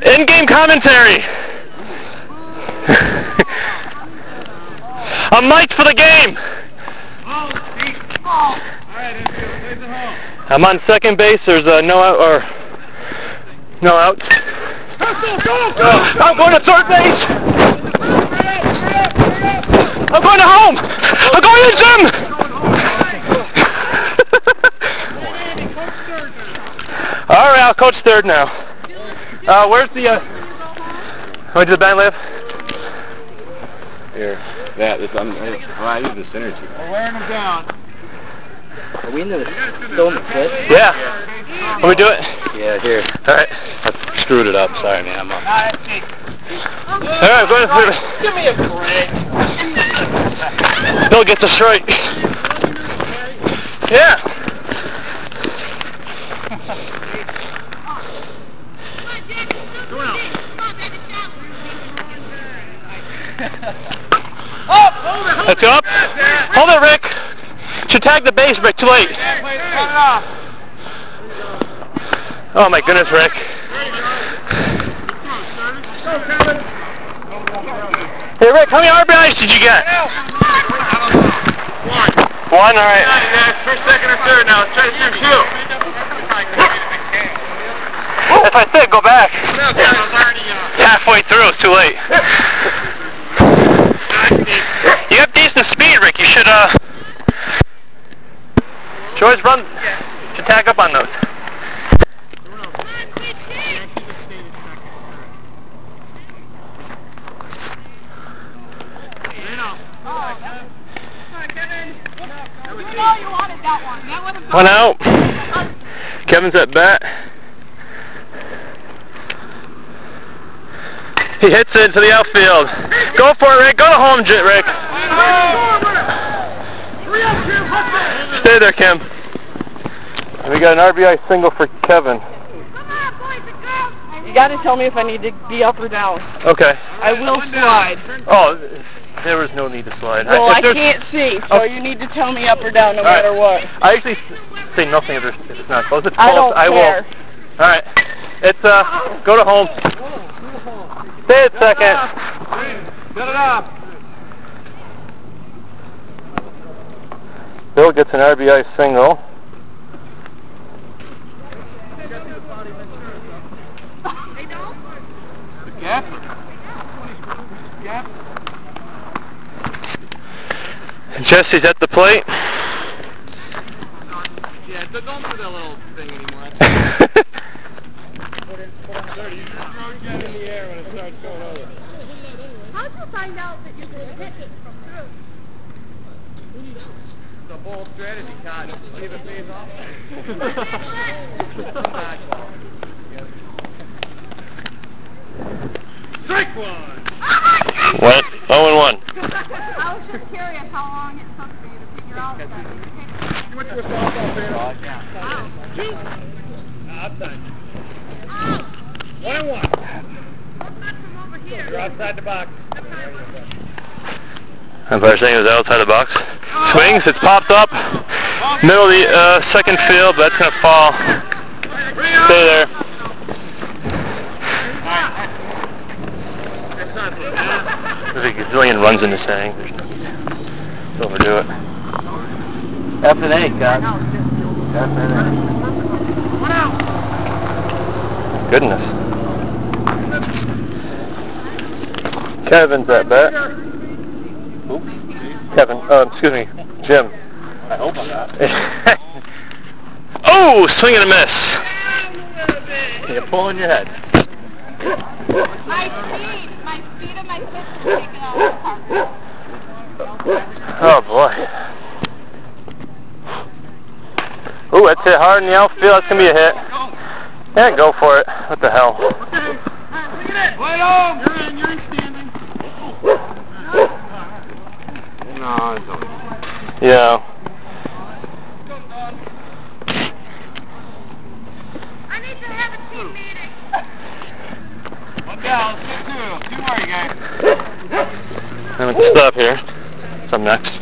In-game commentary. I'm mic'd for the game. I'm on second base. There's no out or no outs. I'm going to third base. I'm going to home. I'm going to gym. All right, I'll coach third now. Where's the? Where did the band live? Here. That is. I need the synergy. We're wearing them down. Are we in the still in the pit? Yeah. Can we do it? Yeah, here. All right. I screwed it up. Sorry, man. I'm up. All right, go to third. Give me a break. Bill gets us right. Yeah. Let's go up. Hold it, Rick. Should tag the base, Rick. Too late. Oh my goodness, Rick. Hey, Rick, how many RBIs did you get? One, all right. First, second, or third now. Let's try to do two. If I said go back. Halfway through, it's too late. You have decent speed, Rick. You should always run. Should tag up on those. One out. Kevin's at bat. He hits it to the outfield. Go for it, Rick. Go to home, Rick. Stay there, Kim. And we got an RBI single for Kevin. You got to tell me if I need to be up or down. Okay. I will slide. Oh, there was no need to slide. Well, I can't see, so you need to tell me up or down no matter what. I actually say nothing if it's not close. It's I close. don't care. Will. All right. It's go to home. Stay at second. Set it up. Bill gets an RBI single. Gap. And Jesse's at the plate. Yeah, don't do that little thing anymore. Put on 30. You just throw it in the air when it starts going over. How'd you find out that you could hit it from through? It's a bold strategy, Cotton. See if it pays off. Strike one! What? 0-1. I was just curious how long it took for you to figure out that. You went to a softball field. Wow. Outside. 1-1. What's that from over here? You're outside the box. Umpire saying it was outside the box. Swings, it's popped up. Middle of the second field, but that's going to fall. Stay there. There's a gazillion runs in this inning. Let's overdo it. F&A, Scott. F&A. Goodness. Kevin's at bat. Kevin, excuse me, Jim. I hope I'm not. Oh, swing and a miss. You're pulling your head. My speed and my fist are taking out the park. Oh boy. Ooh, that's hit hard in the outfield. That's gonna be a hit. Yeah, go for it. What the hell? Play home! You're in standing. No, it's okay. Yeah. I need to have a team meeting. One down, let's get two. Two more, you guys. I'm gonna stop here. So I'm next.